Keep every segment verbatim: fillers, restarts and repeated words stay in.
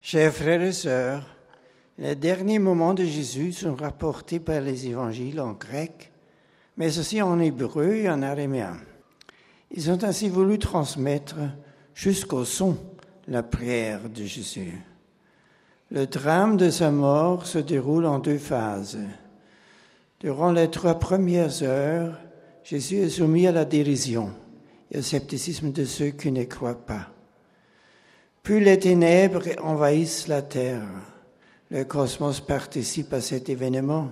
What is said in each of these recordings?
Chers frères et sœurs, les derniers moments de Jésus sont rapportés par les évangiles en grec, mais aussi en hébreu et en araméen. Ils ont ainsi voulu transmettre jusqu'au son la prière de Jésus. Le drame de sa mort se déroule en deux phases. Durant les trois premières heures, Jésus est soumis à la dérision et au scepticisme de ceux qui ne croient pas. Puis les ténèbres envahissent la terre. Le cosmos participe à cet événement.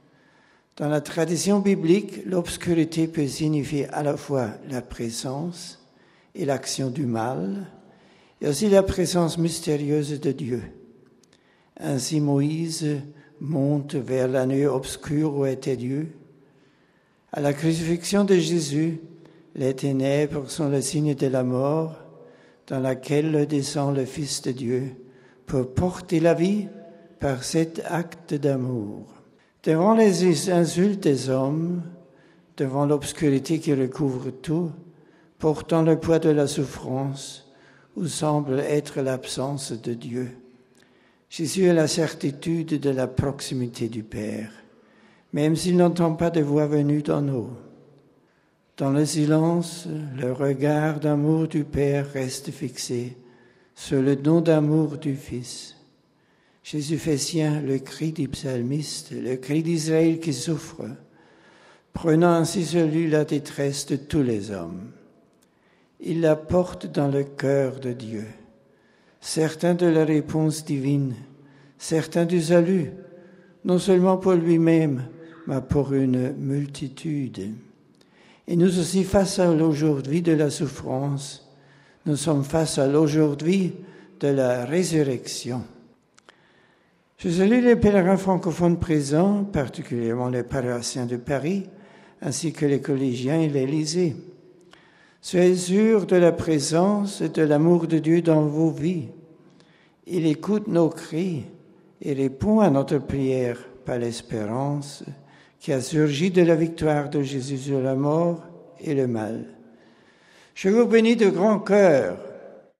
Dans la tradition biblique, l'obscurité peut signifier à la fois la présence et l'action du mal, et aussi la présence mystérieuse de Dieu. Ainsi Moïse monte vers la nuit obscure où était Dieu. À la crucifixion de Jésus, les ténèbres sont le signe de la mort, dans laquelle descend le Fils de Dieu pour porter la vie par cet acte d'amour. Devant les insultes des hommes, devant l'obscurité qui recouvre tout, portant le poids de la souffrance, où semble être l'absence de Dieu, Jésus a la certitude de la proximité du Père, même s'il n'entend pas de voix venue d'en haut. Dans le silence, le regard d'amour du Père reste fixé sur le don d'amour du Fils. Jésus fait sien le cri du psalmiste, le cri d'Israël qui souffre, prenant ainsi sur lui la détresse de tous les hommes. Il la porte dans le cœur de Dieu, certain de la réponse divine, certain du salut, non seulement pour lui-même, mais pour une multitude. Et nous aussi, face à l'aujourd'hui de la souffrance, nous sommes face à l'aujourd'hui de la résurrection. Je salue les pèlerins francophones présents, particulièrement les paroissiens de Paris, ainsi que les collégiens et l'Élysée. Soyez sûrs de la présence et de l'amour de Dieu dans vos vies. Il écoute nos cris et répond à notre prière par l'espérance qui a surgi de la victoire de Jésus sur la mort et le mal. Je vous bénis de grand cœur,